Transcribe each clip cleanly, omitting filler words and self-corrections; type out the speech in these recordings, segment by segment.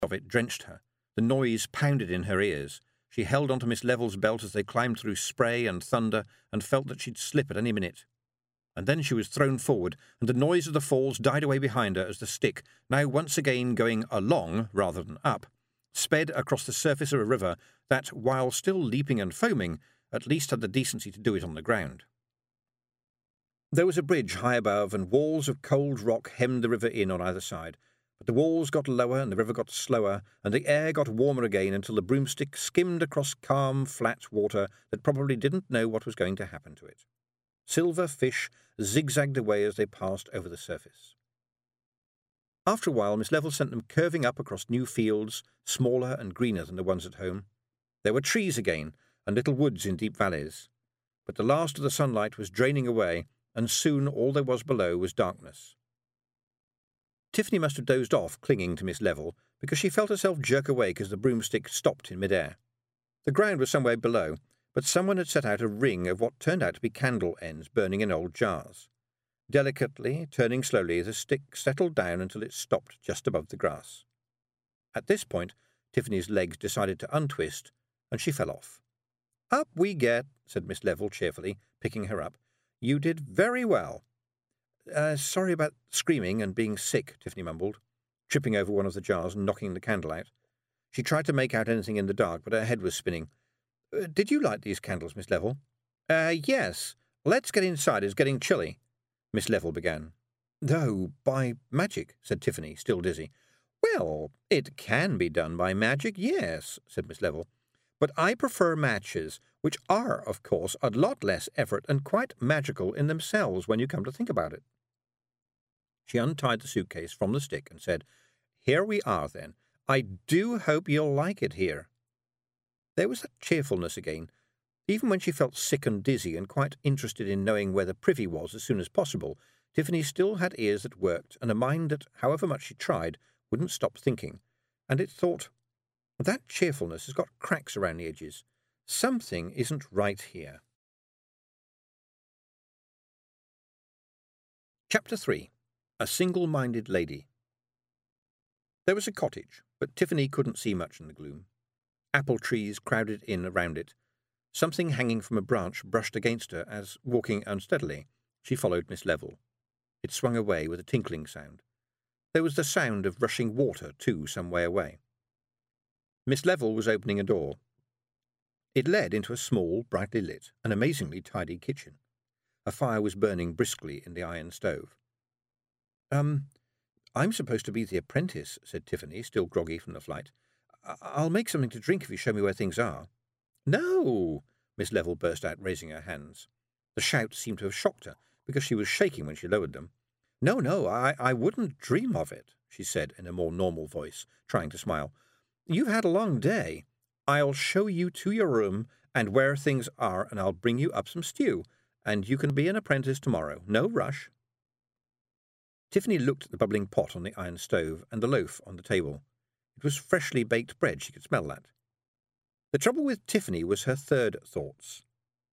of it drenched her. The noise pounded in her ears. She held onto Miss Level's belt as they climbed through spray and thunder and felt that she'd slip at any minute. And then she was thrown forward, and the noise of the falls died away behind her as the stick, now once again going along rather than up, sped across the surface of a river that, while still leaping and foaming, at least had the decency to do it on the ground. There was a bridge high above, and walls of cold rock hemmed the river in on either side, but the walls got lower and the river got slower, and the air got warmer again until the broomstick skimmed across calm, flat water that probably didn't know what was going to happen to it. Silver fish zigzagged away as they passed over the surface. After a while, Miss Level sent them curving up across new fields, smaller and greener than the ones at home. There were trees again, and little woods in deep valleys. But the last of the sunlight was draining away, and soon all there was below was darkness. Tiffany must have dozed off, clinging to Miss Level, because she felt herself jerk awake as the broomstick stopped in mid-air. The ground was somewhere below, but someone had set out a ring of what turned out to be candle ends burning in old jars. Delicately, turning slowly, the stick settled down until it stopped just above the grass. At this point, Tiffany's legs decided to untwist, and she fell off. "Up we get," said Miss Level cheerfully, picking her up. "You did very well." Sorry about screaming and being sick," Tiffany mumbled, tripping over one of the jars and knocking the candle out. She tried to make out anything in the dark, but her head was spinning. "Did you light these candles, Miss Level?" Yes. Let's get inside. It's getting chilly," Miss Level began. "Oh, by magic," said Tiffany, still dizzy. "Well, it can be done by magic, yes," said Miss Level. "But I prefer matches, which are, of course, a lot less effort and quite magical in themselves when you come to think about it." She untied the suitcase from the stick and said, "Here we are, then. I do hope you'll like it here." There was that cheerfulness again, even when she felt sick and dizzy and quite interested in knowing where the privy was as soon as possible. Tiffany still had ears that worked and a mind that, however much she tried, wouldn't stop thinking, and it thought, "That cheerfulness has got cracks around the edges. Something isn't right here." Chapter 3. A Single-Minded Lady. There was a cottage, but Tiffany couldn't see much in the gloom. Apple trees crowded in around it. Something hanging from a branch brushed against her as, walking unsteadily, she followed Miss Level. It swung away with a tinkling sound. There was the sound of rushing water, too, some way away. Miss Level was opening a door. It led into a small, brightly lit, and amazingly tidy kitchen. A fire was burning briskly in the iron stove. "I'm supposed to be the apprentice," said Tiffany, still groggy from the flight. "I'll make something to drink if you show me where things are." "No!" Miss Level burst out, raising her hands. The shout seemed to have shocked her, because she was shaking when she lowered them. No, I wouldn't dream of it," she said in a more normal voice, trying to smile. "You've had a long day. I'll show you to your room and where things are, and I'll bring you up some stew, and you can be an apprentice tomorrow. No rush." Tiffany looked at the bubbling pot on the iron stove and the loaf on the table. It was freshly baked bread, she could smell that. The trouble with Tiffany was her third thoughts.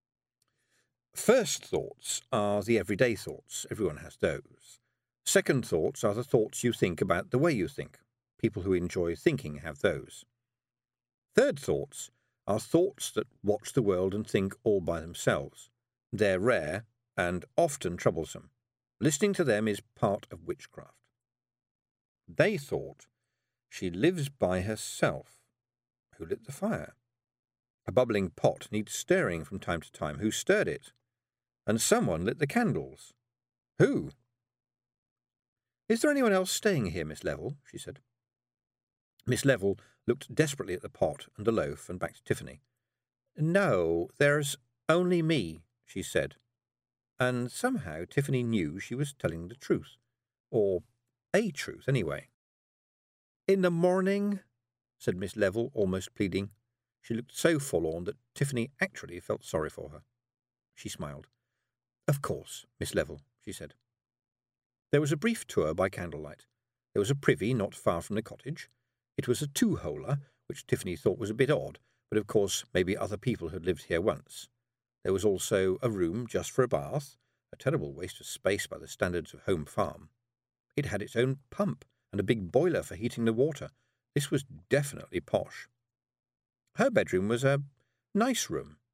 First thoughts are the everyday thoughts. Everyone has those. Second thoughts are the thoughts you think about the way you think. People who enjoy thinking have those. Third thoughts are thoughts that watch the world and think all by themselves. They're rare and often troublesome. Listening to them is part of witchcraft. They thought, "She lives by herself. Who lit the fire? A bubbling pot needs stirring from time to time. Who stirred it? And someone lit the candles. Who?" "Is there anyone else staying here, Miss Level?" she said. Miss Level looked desperately at the pot and the loaf and back to Tiffany. "No, there's only me," she said. And somehow Tiffany knew she was telling the truth. Or a truth, anyway. "In the morning," said Miss Level, almost pleading. She looked so forlorn that Tiffany actually felt sorry for her. She smiled. "Of course, Miss Level," she said. There was a brief tour by candlelight. There was a privy not far from the cottage. It was a two-holer, which Tiffany thought was a bit odd, but of course maybe other people had lived here once. There was also a room just for a bath, a terrible waste of space by the standards of Home Farm. It had its own pump and a big boiler for heating the water, This was definitely posh. Her bedroom was a nice room,